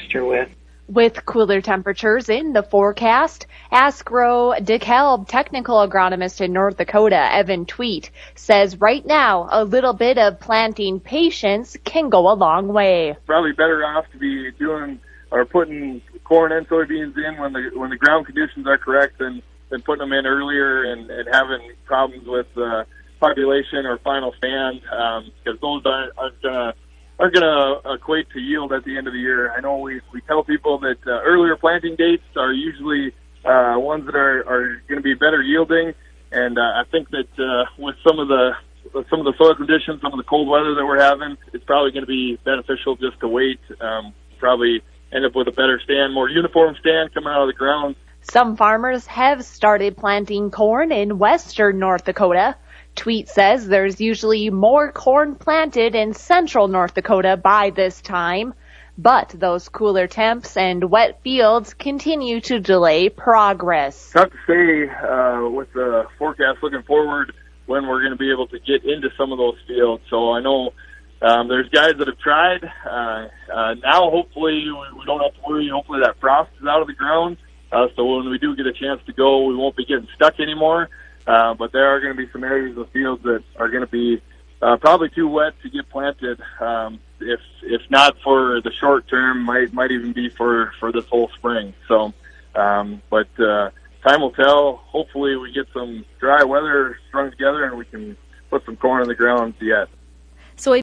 moisture with. With cooler temperatures in the forecast, Askro DeKalb technical agronomist in North Dakota, Evan Tweet, says right now a little bit of planting patience can go a long way. Probably better off to be doing or putting corn and soybeans in when the ground conditions are correct than putting them in earlier and having problems with population or final stand, because those aren't going to equate to yield at the end of the year. I know we tell people that earlier planting dates are usually ones that are going to be better yielding, and I think that with some of the soil conditions, some of the cold weather that we're having, it's probably going to be beneficial just to wait. Probably end up with a better stand, more uniform stand coming out of the ground. Some farmers have started planting corn in western North Dakota. Tweet says there's usually more corn planted in central North Dakota by this time, but those cooler temps and wet fields continue to delay progress. Tough to say with the forecast looking forward when we're going to be able to get into some of those fields. So I know there's guys that have tried. Now hopefully we don't have to worry. Hopefully that frost is out of the ground. So when we do get a chance to go, we won't be getting stuck anymore. But there are going to be some areas of the field that are going to be probably too wet to get planted. If not for the short term, might even be for this whole spring. So, but time will tell. Hopefully we get some dry weather strung together and we can put some corn in the ground yet.